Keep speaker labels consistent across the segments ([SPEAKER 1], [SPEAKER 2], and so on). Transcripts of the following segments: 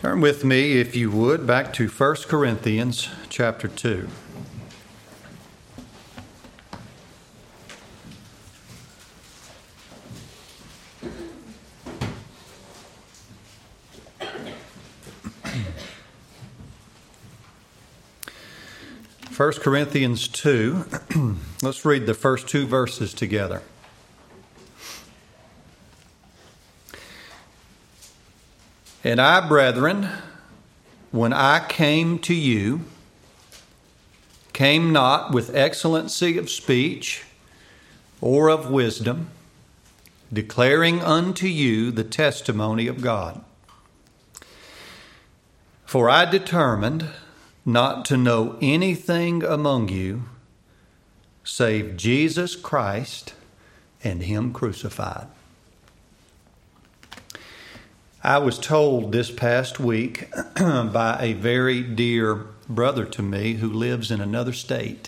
[SPEAKER 1] Turn with me, if you would, back to 1 Corinthians chapter 2. First Corinthians 2. Let's read the first two verses together. And I, brethren, when I came to you, came not with excellency of speech or of wisdom, declaring unto you the testimony of God. For I determined not to know anything among you save Jesus Christ and Him crucified. I was told this past week by a very dear brother to me who lives in another state.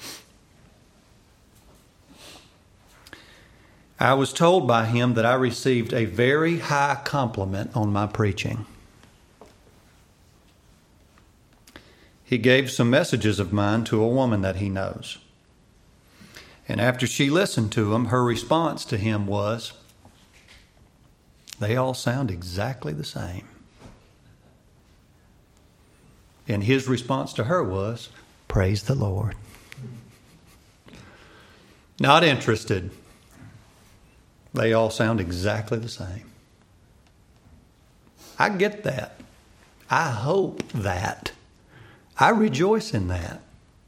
[SPEAKER 1] I was told by him that I received a very high compliment on my preaching. He gave some messages of mine to a woman that he knows. And after she listened to him, her response to him was, "They all sound exactly the same." And his response to her was, "Praise the Lord." Not interested. They all sound exactly the same. I get that. I hope that. I rejoice in that.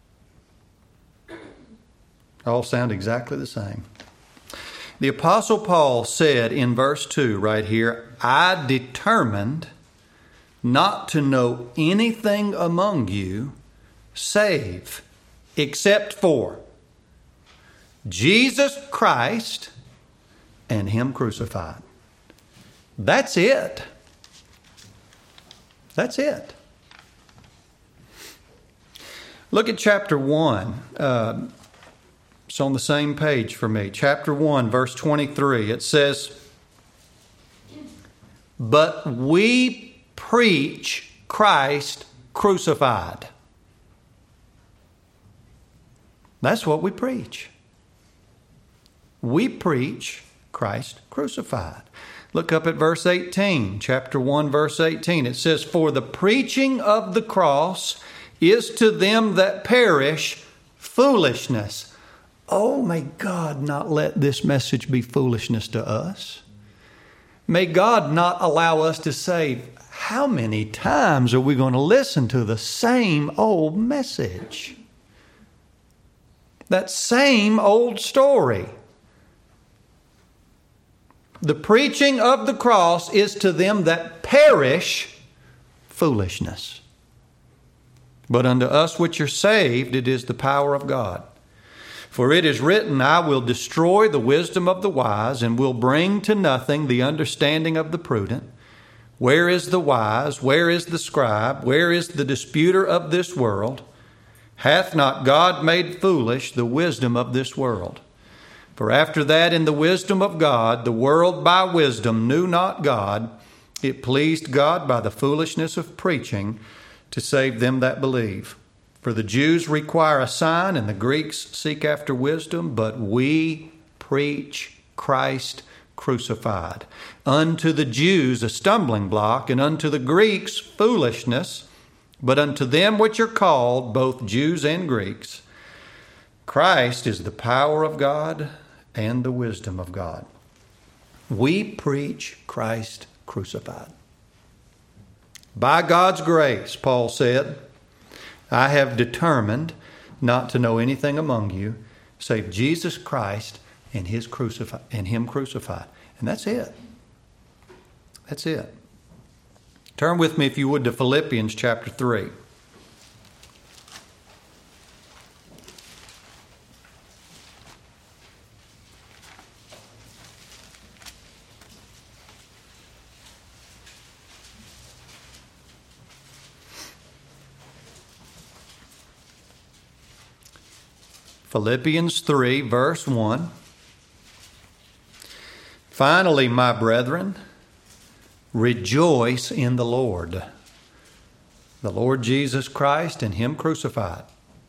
[SPEAKER 1] All sound exactly the same. The Apostle Paul said in verse 2 right here, I determined not to know anything among you save, except for Jesus Christ and Him crucified. That's it. That's it. Look at chapter 1. It's on the same page for me. Chapter 1, verse 23. It says, "But we preach Christ crucified." That's what we preach. We preach Christ crucified. Look up at verse 18. Chapter 1, verse 18. It says, "For the preaching of the cross is to them that perish foolishness." Oh, may God not let this message be foolishness to us. May God not allow us to say, how many times are we going to listen to the same old message? That same old story. The preaching of the cross is to them that perish foolishness. But unto us which are saved, it is the power of God. For it is written, I will destroy the wisdom of the wise, and will bring to nothing the understanding of the prudent. Where is the wise? Where is the scribe? Where is the disputer of this world? Hath not God made foolish the wisdom of this world? For after that in the wisdom of God, the world by wisdom knew not God. It pleased God by the foolishness of preaching to save them that believe. For the Jews require a sign, and the Greeks seek after wisdom, but we preach Christ crucified. Unto the Jews a stumbling block, and unto the Greeks foolishness, but unto them which are called, both Jews and Greeks, Christ is the power of God and the wisdom of God. We preach Christ crucified. By God's grace, Paul said, I have determined not to know anything among you save Jesus Christ and Him crucified. And that's it. That's it. Turn with me, if you would, to Philippians chapter 3. Philippians 3, verse 1. Finally, my brethren, Rejoice in the Lord Jesus Christ and Him crucified.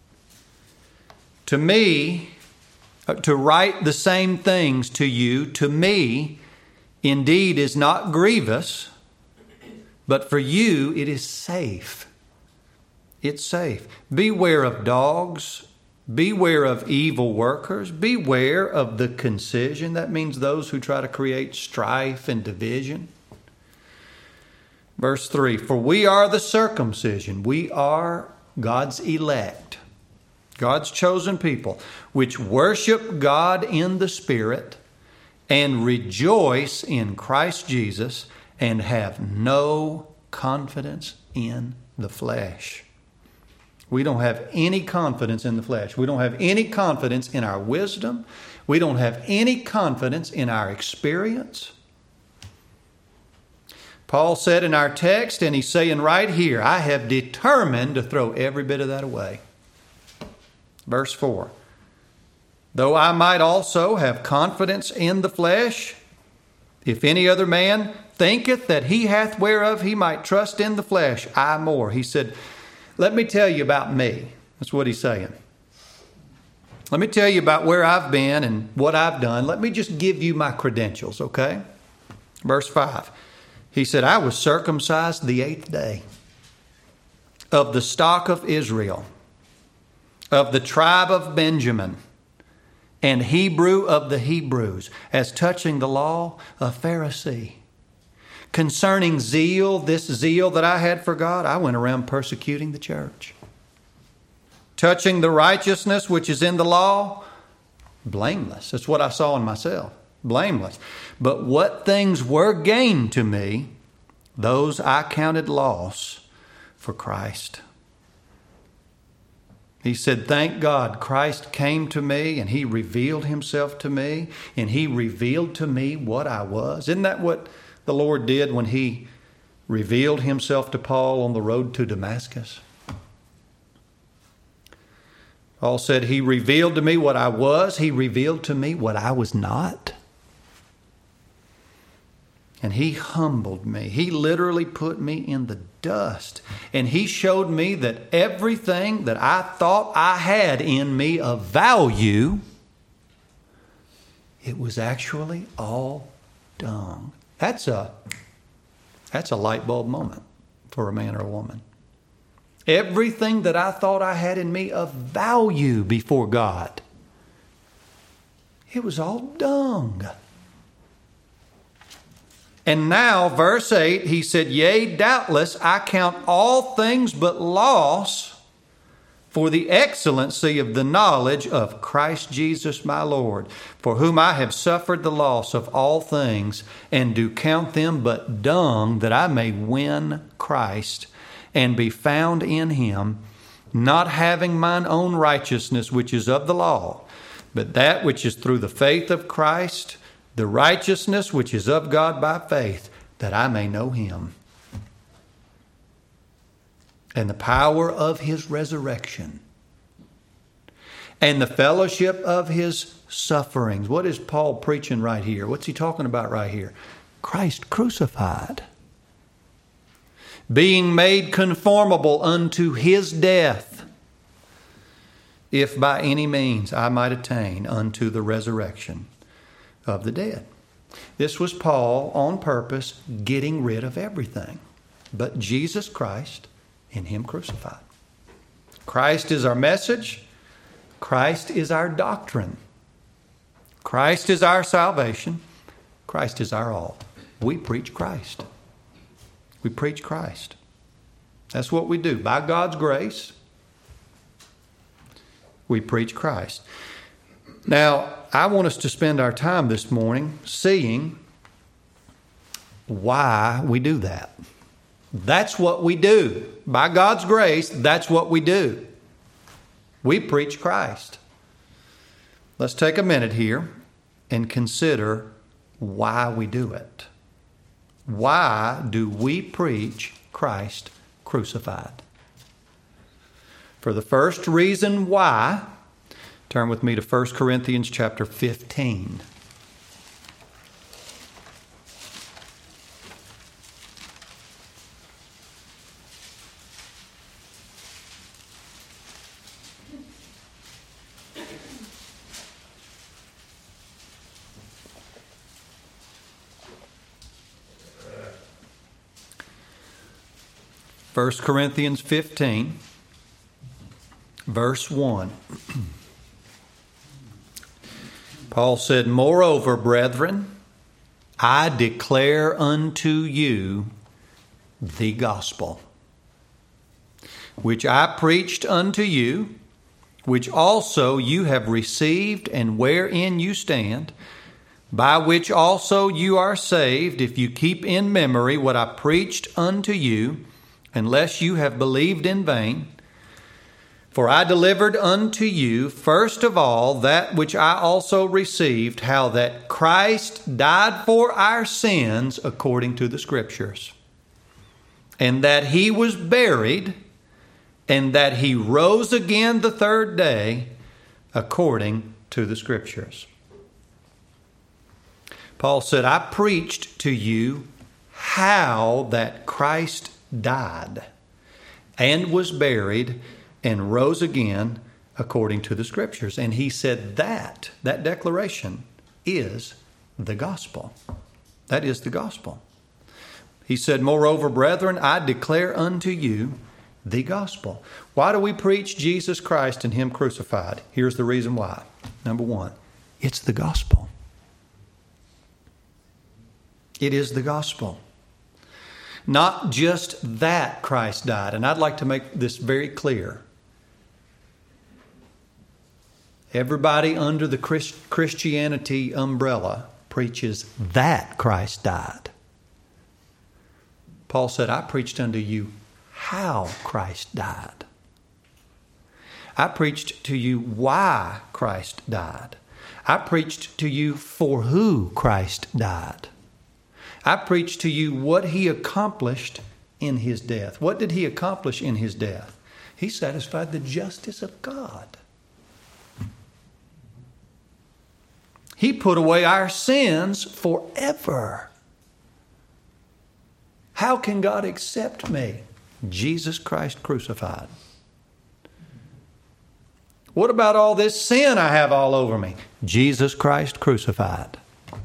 [SPEAKER 1] To me, to write the same things to you, to me, indeed is not grievous, but for you it is safe. It's safe. Beware of dogs. Beware of evil workers. Beware of the concision. That means those who try to create strife and division. Verse 3, for we are the circumcision. We are God's elect, God's chosen people, which worship God in the Spirit and rejoice in Christ Jesus and have no confidence in the flesh. We don't have any confidence in the flesh. We don't have any confidence in our wisdom. We don't have any confidence in our experience. Paul said in our text, and he's saying right here, I have determined to throw every bit of that away. Verse 4, though I might also have confidence in the flesh, if any other man thinketh that he hath whereof he might trust in the flesh, I more. He said, let me tell you about me. That's what he's saying. Let me tell you about where I've been and what I've done. Let me just give you my credentials, okay? Verse 5. He said, I was circumcised the 8th day, of the stock of Israel, of the tribe of Benjamin, and Hebrew of the Hebrews, as touching the law, a Pharisee. Concerning zeal, this zeal that I had for God, I went around persecuting the church. Touching the righteousness which is in the law, blameless. That's what I saw in myself. Blameless. But what things were gained to me, those I counted loss for Christ. He said, thank God, Christ came to me and He revealed Himself to me, and He revealed to me what I was. Isn't that what the Lord did when He revealed Himself to Paul on the road to Damascus? Paul said, He revealed to me what I was. He revealed to me what I was not. And He humbled me. He literally put me in the dust. And He showed me that everything that I thought I had in me of value, it was actually all dung. That's a light bulb moment for a man or a woman. Everything that I thought I had in me of value before God, it was all dung. And now, verse 8, he said, yea, doubtless I count all things but loss for the excellency of the knowledge of Christ Jesus my Lord, for whom I have suffered the loss of all things, and do count them but dung, that I may win Christ, and be found in Him, not having mine own righteousness which is of the law, but that which is through the faith of Christ, the righteousness which is of God by faith, that I may know Him, and the power of His resurrection, and the fellowship of His sufferings. What is Paul preaching right here? What's he talking about right here? Christ crucified. Being made conformable unto His death, if by any means I might attain unto the resurrection of the dead. This was Paul on purpose getting rid of everything but Jesus Christ and Him crucified. Christ is our message. Christ is our doctrine. Christ is our salvation. Christ is our all. We preach Christ. We preach Christ. That's what we do. By God's grace, we preach Christ. Now, I want us to spend our time this morning seeing why we do that. That's what we do. By God's grace, that's what we do. We preach Christ. Let's take a minute here and consider why we do it. Why do we preach Christ crucified? For the first reason why, turn with me to 1 Corinthians chapter 15. 1 Corinthians 15, verse 1. Paul said, "Moreover, brethren, I declare unto you the gospel, which I preached unto you, which also you have received, and wherein you stand, by which also you are saved, if you keep in memory what I preached unto you, unless you have believed in vain. For I delivered unto you first of all that which I also received, how that Christ died for our sins according to the Scriptures, and that he was buried, and that he rose again the third day according to the Scriptures." Paul said, I preached to you how that Christ died and was buried and rose again according to the Scriptures. And he said that declaration is the gospel. That is the gospel. He said, "Moreover, brethren, I declare unto you the gospel." Why do we preach Jesus Christ and him crucified? Here's the reason why. Number one, it's the gospel. It is the gospel. Not just that Christ died. And I'd like to make this very clear. Everybody under the Christianity umbrella preaches that Christ died. Paul said, I preached unto you how Christ died. I preached to you why Christ died. I preached to you for who Christ died. I preached to you what he accomplished in his death. What did he accomplish in his death? He satisfied the justice of God. He put away our sins forever. How can God accept me? Jesus Christ crucified. What about all this sin I have all over me? Jesus Christ crucified.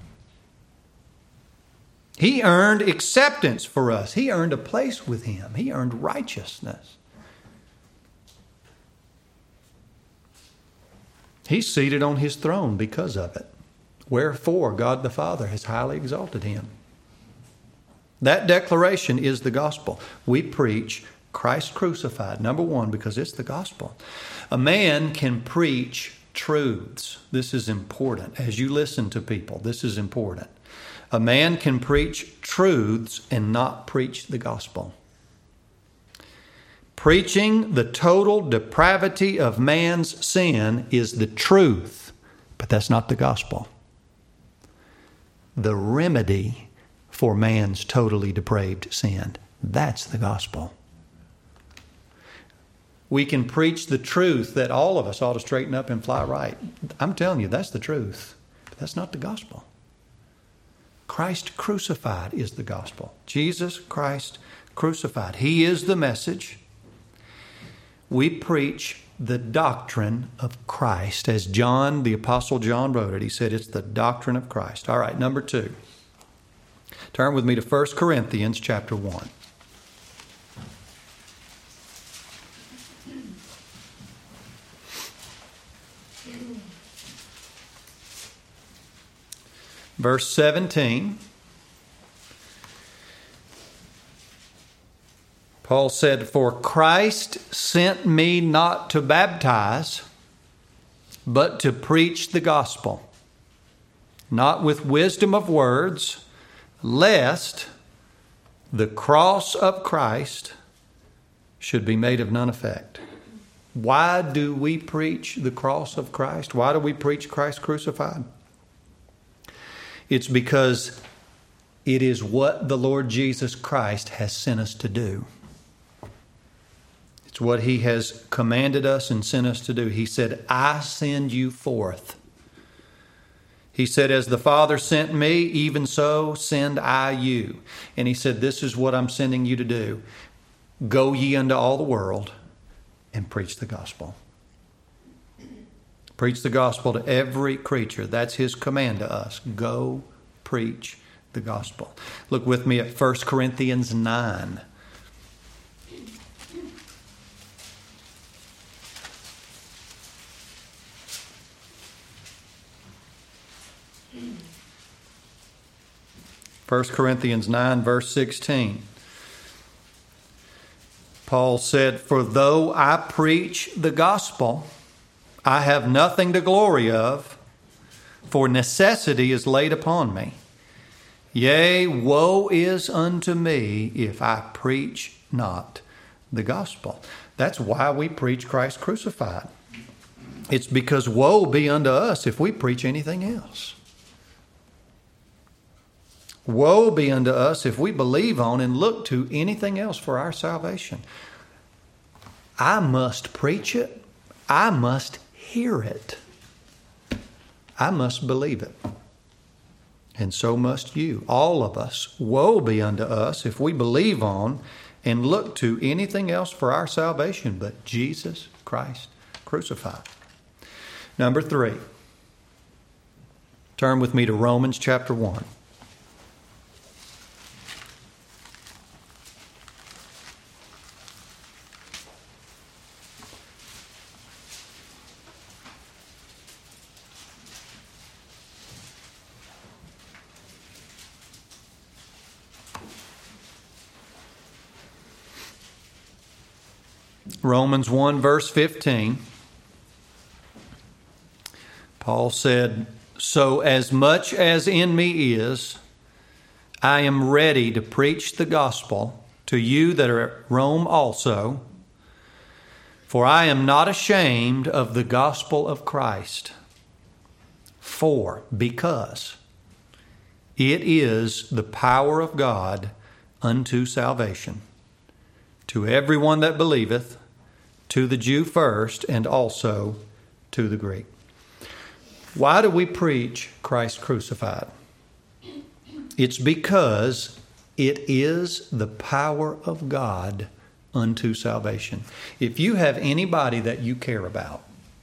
[SPEAKER 1] He earned acceptance for us. He earned a place with him. He earned righteousness. He's seated on his throne because of it. Wherefore God the Father has highly exalted him. That declaration is the gospel. We preach Christ crucified, number one, because it's the gospel. A man can preach truths. This is important. As you listen to people, this is important. A man can preach truths and not preach the gospel. Preaching the total depravity of man's sin is the truth, but that's not the gospel. The remedy for man's totally depraved sin, that's the gospel. We can preach the truth that all of us ought to straighten up and fly right. I'm telling you, that's the truth, but that's not the gospel. Christ crucified is the gospel. Jesus Christ crucified. He is the message. We preach the doctrine of Christ. As John, the Apostle John wrote it, he said it's the doctrine of Christ. All right, number two. Turn with me to 1 Corinthians chapter 1. Verse 17, Paul said, "For Christ sent me not to baptize, but to preach the gospel, not with wisdom of words, lest the cross of Christ should be made of none effect." Why do we preach the cross of Christ? Why do we preach Christ crucified? It's because it is what the Lord Jesus Christ has sent us to do. It's what he has commanded us and sent us to do. He said, I send you forth. He said, as the Father sent me, even so send I you. And he said, this is what I'm sending you to do. Go ye unto all the world and preach the gospel. Preach the gospel to every creature. That's his command to us. Go preach the gospel. Look with me at 1 Corinthians 9. 1 Corinthians 9, verse 16. Paul said, "For though I preach the gospel, I have nothing to glory of, for necessity is laid upon me. Yea, woe is unto me if I preach not the gospel." That's why we preach Christ crucified. It's because woe be unto us if we preach anything else. Woe be unto us if we believe on and look to anything else for our salvation. I must preach it. I must hear it. I must believe it. And so must you, all of us. Woe be unto us if we believe on and look to anything else for our salvation but Jesus Christ crucified. Number 3. Turn with me to Romans chapter 1. Romans 1, verse 15. Paul said, "So as much as in me is, I am ready to preach the gospel to you that are at Rome also. For I am not ashamed of the gospel of Christ. Because it is the power of God unto salvation, to everyone that believeth, to the Jew first, and also to the Greek." Why do we preach Christ crucified? It's because it is the power of God unto salvation. If you have anybody that you care about,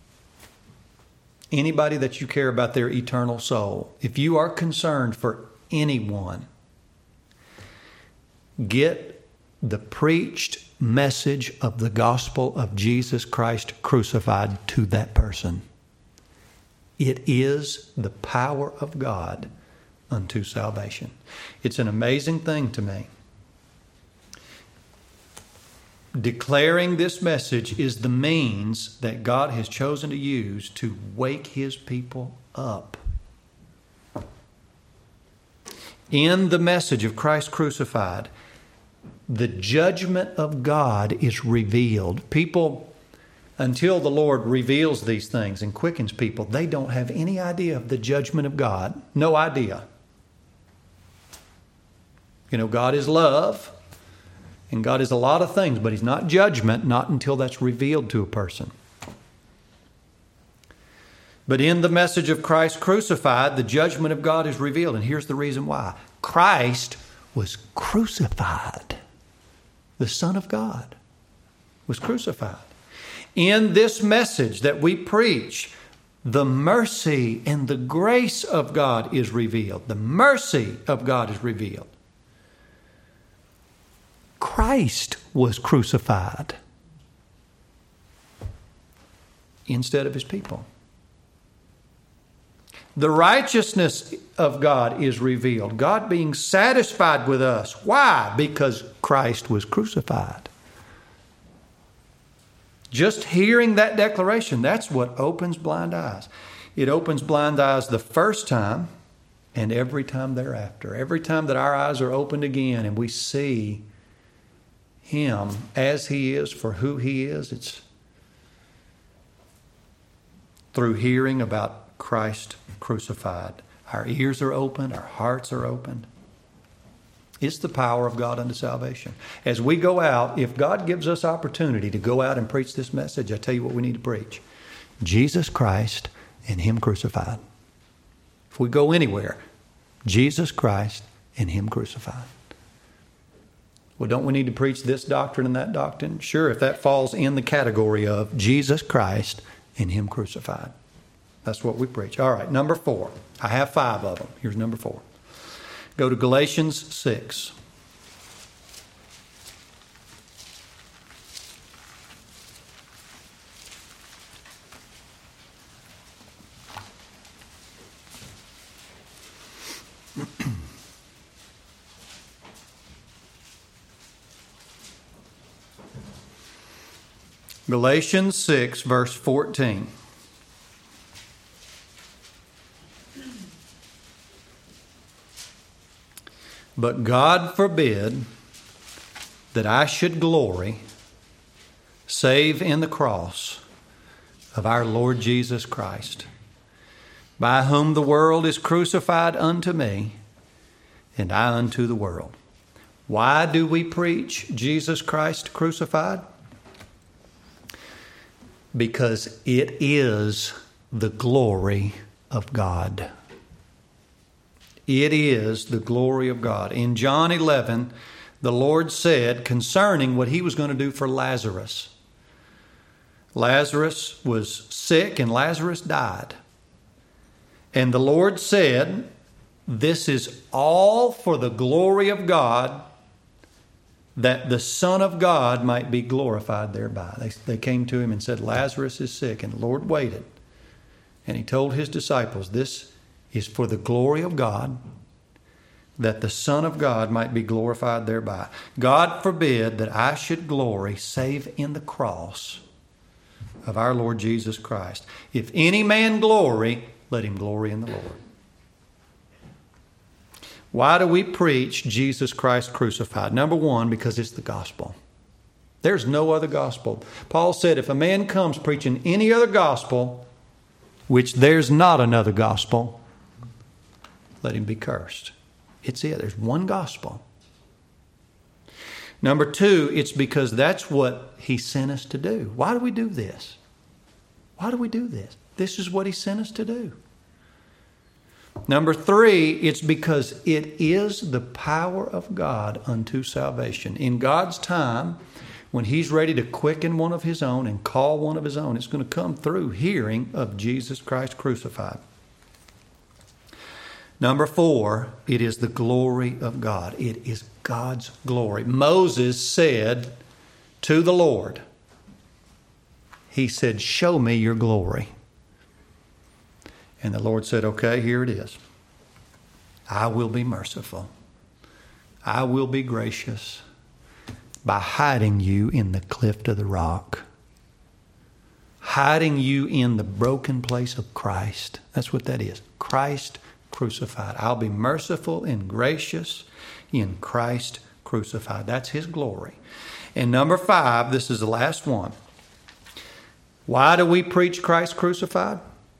[SPEAKER 1] anybody that you care about their eternal soul, if you are concerned for anyone, get the preached message of the gospel of Jesus Christ crucified to that person. It is the power of God unto salvation. It's an amazing thing to me. Declaring this message is the means that God has chosen to use to wake His people up. In the message of Christ crucified, the judgment of God is revealed. People, until the Lord reveals these things and quickens people, they don't have any idea of the judgment of God. No idea. You know, God is love, and God is a lot of things, but He's not judgment, not until that's revealed to a person. But in the message of Christ crucified, the judgment of God is revealed, and here's the reason why. Christ was crucified. The Son of God was crucified. In this message that we preach, the mercy and the grace of God is revealed. The mercy of God is revealed. Christ was crucified instead of His people. The righteousness of God is revealed. God being satisfied with us. Why? Because Christ was crucified. Just hearing that declaration, that's what opens blind eyes. It opens blind eyes the first time and every time thereafter. Every time that our eyes are opened again and we see Him as He is for who He is, it's through hearing about Christ crucified. Our ears are opened, our hearts are opened. It's the power of God unto salvation. As we go out, if God gives us opportunity to go out and preach this message, I tell you what we need to preach. Jesus Christ and Him crucified. If we go anywhere, Jesus Christ and Him crucified. Well, don't we need to preach this doctrine and that doctrine? Sure, if that falls in the category of Jesus Christ and Him crucified. That's what we preach. All right, number 4. I have 5 of them. Here's number 4. Go to Galatians 6. Galatians 6, verse 14. But God forbid that I should glory save in the cross of our Lord Jesus Christ, by whom the world is crucified unto me, and I unto the world. Why do we preach Jesus Christ crucified? Because it is the glory of God. It is the glory of God. In John 11, the Lord said concerning what he was going to do for Lazarus. Lazarus was sick and Lazarus died. And the Lord said, this is all for the glory of God, that the Son of God might be glorified thereby. They came to him and said, Lazarus is sick. And the Lord waited. And he told his disciples, this is for the glory of God, that the Son of God might be glorified thereby. God forbid that I should glory save in the cross of our Lord Jesus Christ. If any man glory, let him glory in the Lord. Why do we preach Jesus Christ crucified? Number one, because it's the gospel. There's no other gospel. Paul said, if a man comes preaching any other gospel, which there's not another gospel, let him be cursed. It's it. There's one gospel. Number two, it's because that's what he sent us to do. Why do we do this? Why do we do this? This is what he sent us to do. Number three, it's because it is the power of God unto salvation. In God's time, when he's ready to quicken one of his own and call one of his own, it's going to come through hearing of Jesus Christ crucified. Number four, it is the glory of God. It is God's glory. Moses said to the Lord, he said, show me your glory. And the Lord said, okay, here it is. I will be merciful. I will be gracious by hiding you in the cleft of the rock. Hiding you in the broken place of Christ. That's what that is. Christ crucified. I'll be merciful and gracious in Christ crucified. That's his glory. And number five, this is the last one. Why do we preach Christ crucified?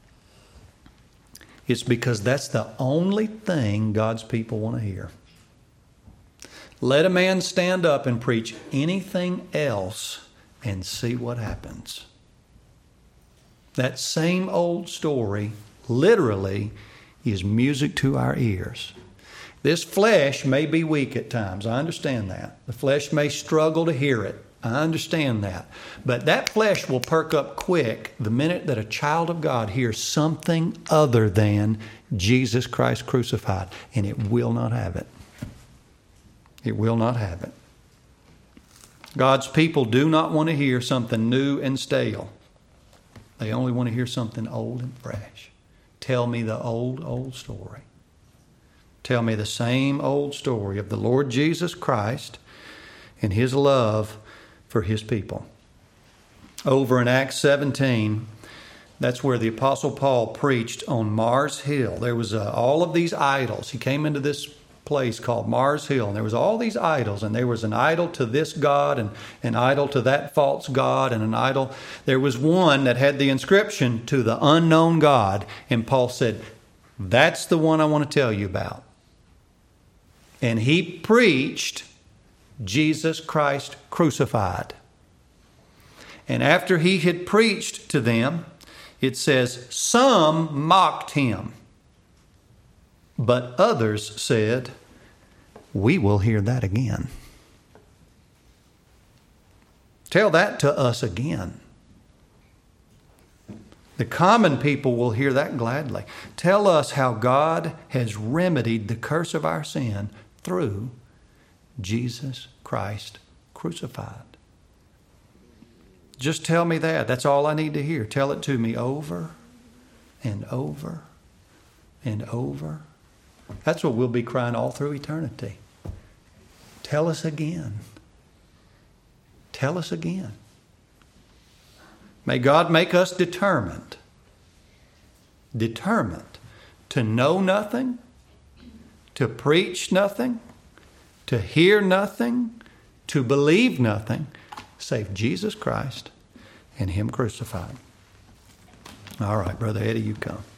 [SPEAKER 1] It's because that's the only thing God's people want to hear. Let a man stand up and preach anything else and see what happens. That same old story literally is music to our ears. This flesh may be weak at times. I understand that. The flesh may struggle to hear it. I understand that. But that flesh will perk up quick the minute that a child of God hears something other than Jesus Christ crucified, and it will not have it. It will not have it. God's people do not want to hear something new and stale. They only want to hear something old and fresh. Tell me the old story. Tell me the same old story of the Lord Jesus Christ and his love for his people. Over in Acts 17, that's where the Apostle Paul preached on Mars Hill. There was all of these idols. He came into this place called Mars Hill, and there was all these idols, and there was an idol to this god and an idol to that false god and an idol. There was one that had the inscription to the unknown God, and Paul said, that's the one I want to tell you about. And he preached Jesus Christ crucified. And after he had preached to them, it says, some mocked him, but others said, we will hear that again. Tell that to us again. The common people will hear that gladly. Tell us how God has remedied the curse of our sin through Jesus Christ crucified. Just tell me that. That's all I need to hear. Tell it to me over and over and over. That's what we'll be crying all through eternity. Tell us again. Tell us again. May God make us determined to know nothing, to preach nothing, to hear nothing, to believe nothing, save Jesus Christ and Him crucified. All right, Brother Eddie, you come.